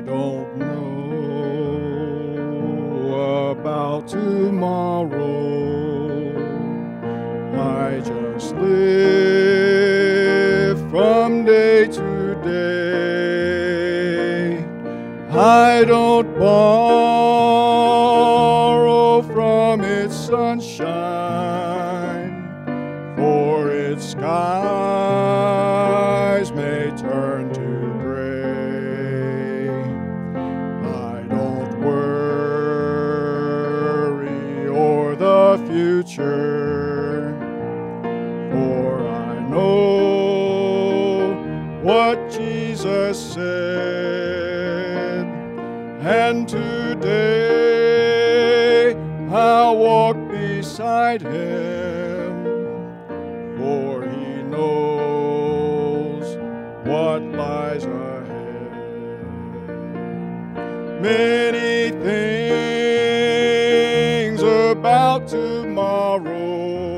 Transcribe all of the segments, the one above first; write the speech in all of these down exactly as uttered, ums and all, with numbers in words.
don't know about tomorrow. I just live from day to day. I don't borrow from its sunshine, for its skies may turn to gray. I don't worry o'er the future, for I know what Jesus said, and today I'll walk beside him, for he knows what lies ahead. Many things about tomorrow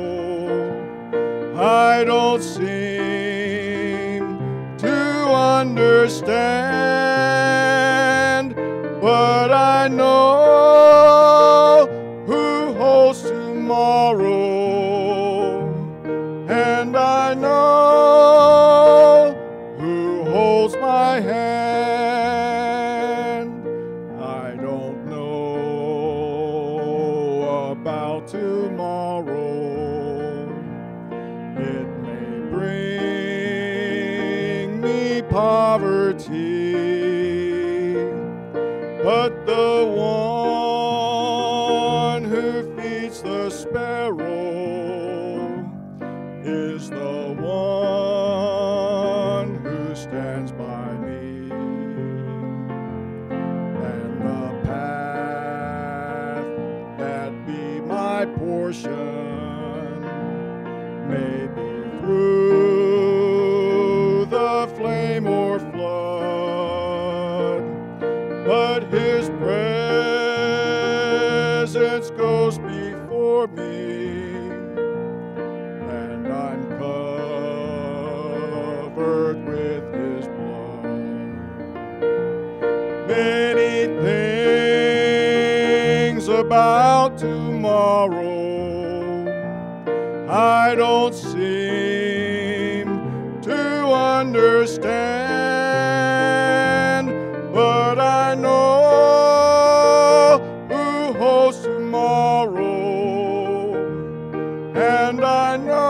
I don't seem to understand, but I know who holds tomorrow, and I know who holds my hand. I don't know about tomorrow. It may bring me poverty, but the one who feeds the sparrow is the one who stands by me. And the path that be my portion may be through the flame or flood, but his presence goes before me, and I'm covered with his blood. Many things about tomorrow I don't seem to understand, but I know who holds tomorrow, and I know